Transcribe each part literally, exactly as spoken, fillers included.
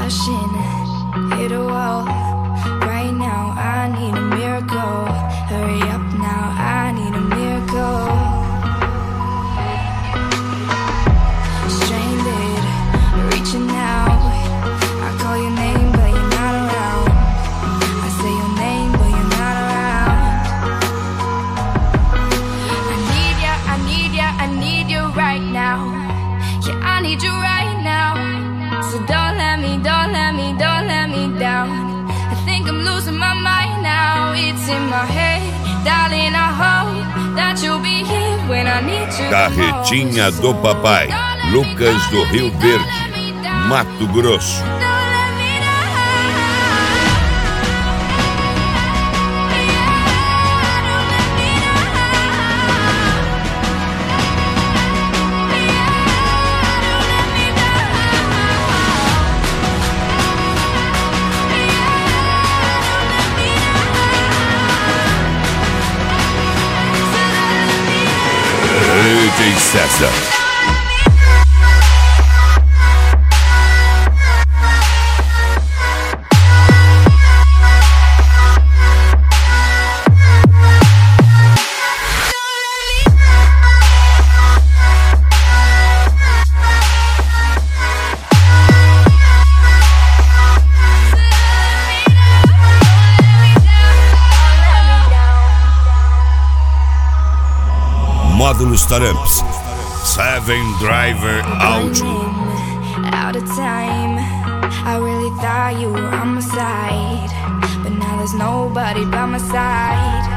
Rushing, hit a wall. Right now, I need a miracle. Hurry up now, I need a miracle. Stranded, reaching out. I call your name, but you're not around. I say your name, but you're not around. I need ya, I need ya, I need you right now. Yeah, I need you right now. So don't let me, don't let me, don't let me down. I think I'm losing my mind now. It's in my head, darling, I hope that you'll be here when I need you. Carretinha do Papai, Lucas do Rio Verde, Mato Grosso. D J César. Módulos Taramps, Seven Driver Audio. Out of time, I really thought you were on my side, but now there's nobody by my side.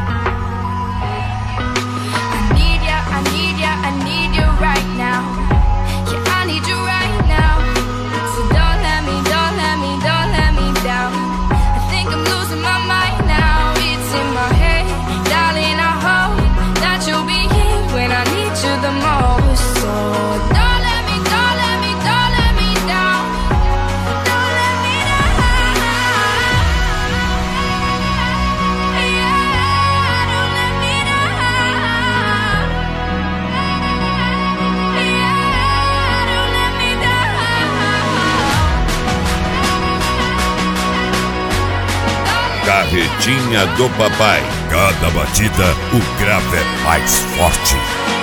I need ya, I need ya, I need you right now. Yeah, I need you right now. So don't let me, don't let me, don't let me down. I think I'm losing my mind now. It's in my head, darling, I hope that you'll be here when I need you the most. So don't let me, don't let me, don't let me down. Don't let me down. Yeah, don't let me down. Yeah, don't let me down. Carretinha do Papai. Cada batida, o grave é mais forte.